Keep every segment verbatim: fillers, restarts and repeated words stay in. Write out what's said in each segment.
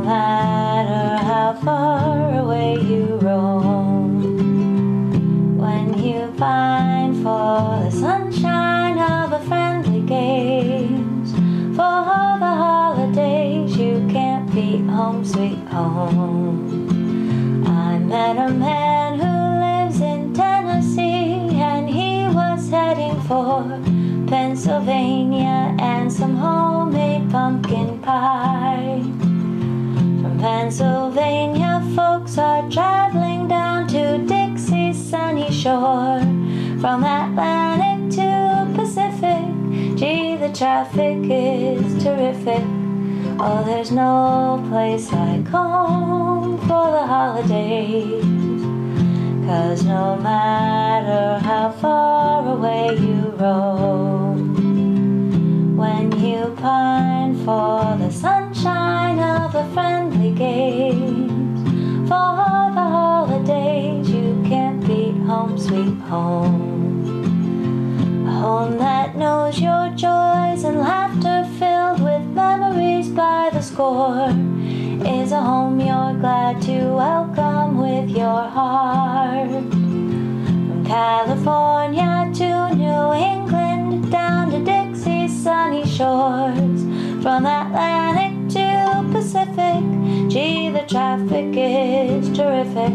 matter how far away you roam, when you pine for the sunshine of a friendly gaze, for the holidays you can't beat home sweet home. I met a man who lives in Tennessee, and he was heading for Pennsylvania and some homemade pumpkin pie. From Pennsylvania, folks are traveling down to Dixie's sunny shore. From Atlantic to Pacific, gee, the traffic is terrific. Oh, there's no place like home for the holidays, 'cause no matter how far away you roam, when you pine for the sunshine of a friendly gaze, for the holidays you can't beat home sweet home. A home that knows your joys and laughter filled with memories by the score is a home you're glad to welcome with your heart. From California to New England, down to Dixie's sunny shores, from Atlantic to Pacific, gee, the traffic is terrific.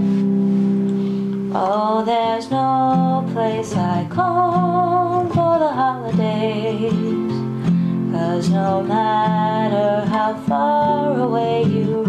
Oh, there's no place like home for the holidays, 'cause no matter how far away you